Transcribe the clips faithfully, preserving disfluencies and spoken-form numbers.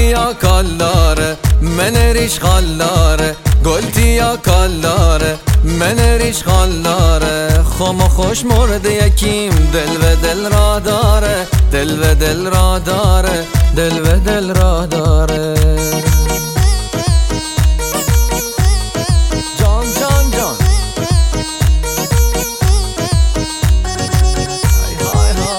یا کالاره من ریش خالاره گلتی یا کالاره من ریش خالاره خم و خوش مرد یکیم دل و دل را داره دل و دل را داره دل و دل را داره جان جان جان های های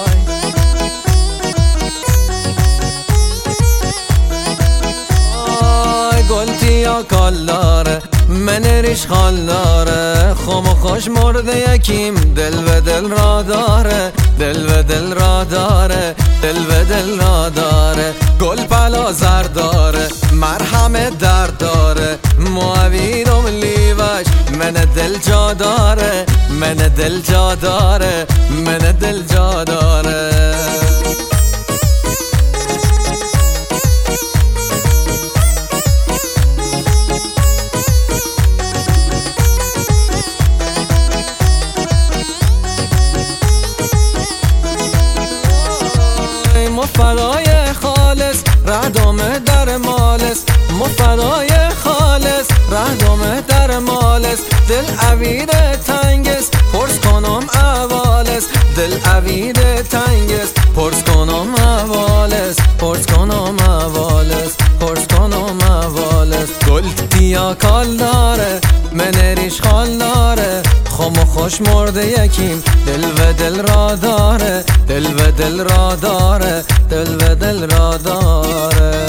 های گلتی یا کالاره من ریش خالاره خم و خوش مرد یکیم دل و دل را داره دل و دل را داره دل و دل را داره گل پلا زر داره مرهم درد داره معویدم لیوش من دل جا داره من دل جا داره من دل جا داره مفدای خالص ردم در مالس مفدای خالص ردم در مالس دل عوید تنگس پرس کنم اوالس دل عوید تنگس پرس کنم اوالس پرس کنم اوالس پرس کنم اوالس گل یا کال داره من ریش خال داره خم و خوش مرده یکیم دل و دل را داره دل و دل را داره دل و دل را داره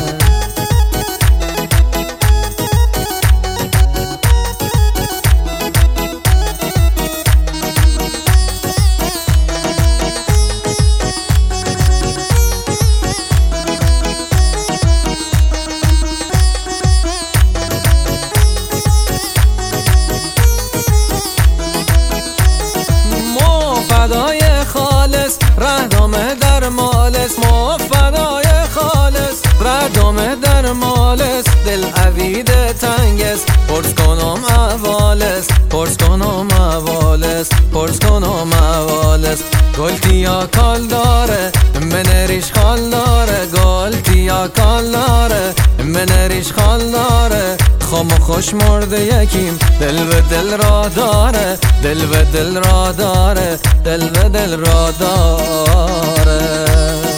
مفدای خالص ردم در مالس مفدای خالص ردم در مالس دل عوید تنگس پرس کنم اوالس پرس کنم اوالس پرس کنم اوالس گلتی یا کال داره من ریش خال داره گلتی یا کال داره من ریش خال داره خم و خوش مرده یکیم دل و دل را داره دل و دل را داره دل و دل را داره